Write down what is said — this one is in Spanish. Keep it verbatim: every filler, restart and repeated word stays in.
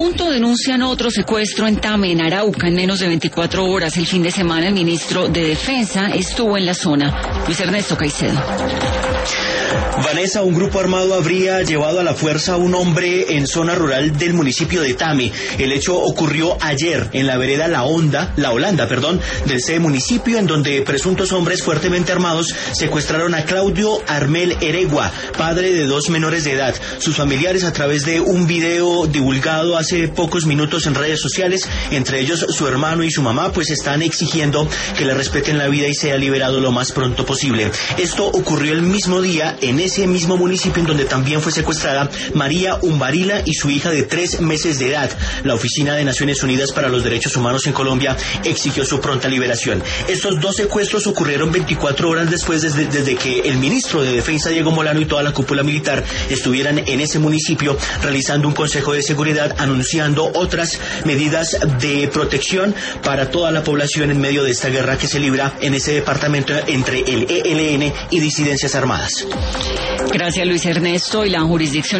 Punto denuncian otro secuestro en Tame, en Arauca, en menos de veinticuatro horas. El fin de semana el ministro de Defensa estuvo en la zona. Luis Ernesto Caicedo. Vanessa, un grupo armado habría llevado a la fuerza a un hombre en zona rural del municipio de Tame. El hecho ocurrió ayer en la vereda La Honda, La Holanda, perdón, del ese municipio, en donde presuntos hombres fuertemente armados secuestraron a Claudio Armel Eregua, padre de dos menores de edad. Sus familiares, a través de un video divulgado hace pocos minutos en redes sociales, entre ellos su hermano y su mamá, pues están exigiendo que le respeten la vida y sea liberado lo más pronto posible. Esto ocurrió el mismo día en ese mismo municipio en donde también fue secuestrada María Umbarila y su hija de tres meses de edad. La Oficina de Naciones Unidas para los Derechos Humanos en Colombia exigió su pronta liberación. Estos dos secuestros ocurrieron veinticuatro horas después desde, desde que el ministro de Defensa, Diego Molano, y toda la cúpula militar estuvieran en ese municipio realizando un consejo de seguridad, anunciando otras medidas de protección para toda la población en medio de esta guerra que se libra en ese departamento entre el E L N y disidencias armadas. Gracias, Luis Ernesto. Y la jurisdicción